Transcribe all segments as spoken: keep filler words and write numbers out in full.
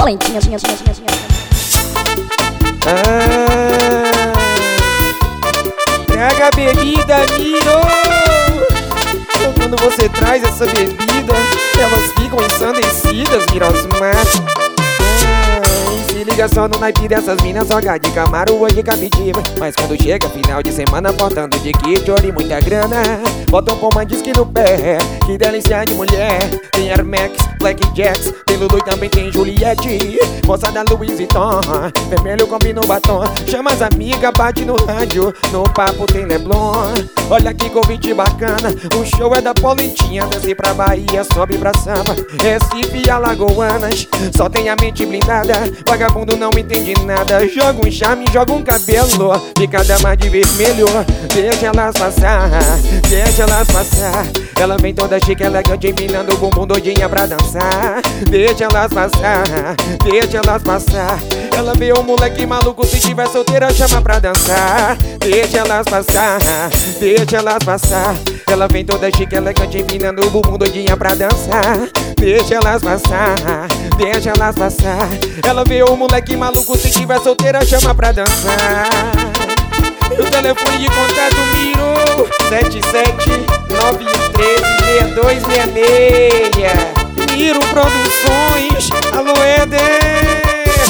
polentinha, tinha, tinha, tinha, tinha. Ah, traga a bebida, Miro. Quando você traz essa bebida, elas ficam ensandecidas, Mirosmar. Se liga só no naipe dessas minas, joga de Camaro ou de Captiva. Mas quando chega final de semana, portando de kit, ouro e muita grana, botam pomba disque no pé, que delícia de mulher. Tem Air Max, Black Jacks, tem Lulu e também tem Juliette. Moça da Louis Vuitton, vermelho combina o batom. Chama as amigas, bate no rádio, no papo tem Leblon. Olha que convite bacana, o show é da Polentinha. Desce pra Bahia, sobe pra samba, Recife e Alagoanas. Só tem a mente blindada, vagabundo não entende nada. Joga um charme, joga um cabelo, fica dama de vermelho. Deixa elas passar, deixa elas passar. Ela vem toda chique, elegante, empinando o bumbum doidinha pra dançar. Deixa elas passar, deixa elas passar. Ela vê um moleque maluco, se tiver solteira chama pra dançar. Deixa elas passar, deixa elas passar. Ela vem toda chique, elegante, empinando o bumbum doidinha pra dançar. Deixa elas passar, deixa elas passar. Ela vê um moleque maluco, se tiver solteira chama pra dançar. O telefone de contato Miro sete sete nove um três seis dois seis seis. Miro Produções, alô Éder.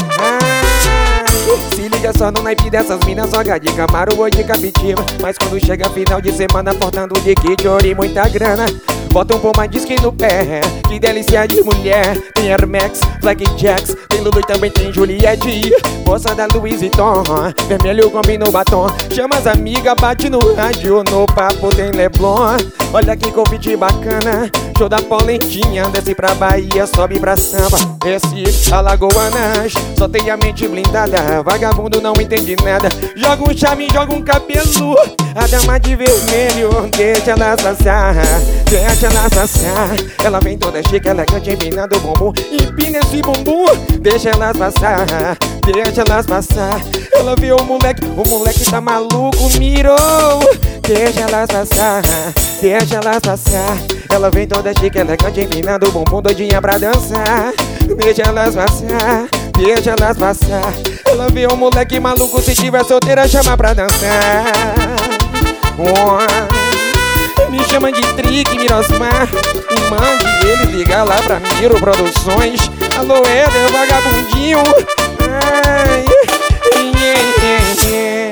Se liga só no naipe dessas minas, joga de Camaro ou de Captiva. Mas quando chega final de semana, portando de kit, ouro e muita grana, bota um pomba disque no pé, que delícia de mulher. Tem Air Max, Black Jacks, tem Lulu e também tem Juliette. Moça da Louis Vuitton, vermelho combina o batom. Chama as amigas, bate no rádio, no papo tem Leblon. Olha que convite bacana, show da Polentinha. Desce pra Bahia, sobe pra samba, Recife, Alagoanas. Só tem a mente blindada, vagabundo não entende nada. Joga um charme, joga um cabelo, a dama de vermelho. Deixa elas passar, deixa elas passar. Ela vem toda chique, elegante, empinando o bumbum. Empina esse bumbum, deixa elas passar, deixa elas passar. Ela viu o moleque, o moleque tá maluco, mirou. Deixa elas passar, deixa elas passar. Ela vem toda chique, elegante, empinando o bumbum doidinha pra dançar. Deixa elas passar, deixa elas passar. Ela viu o moleque maluco, se tiver solteira chama pra dançar. Oh, me chama de Trick, Mirosmar, e mande ele ligar lá pra Miro Produções. Alô Éder, vagabundinho. Ai, yeah, yeah, yeah.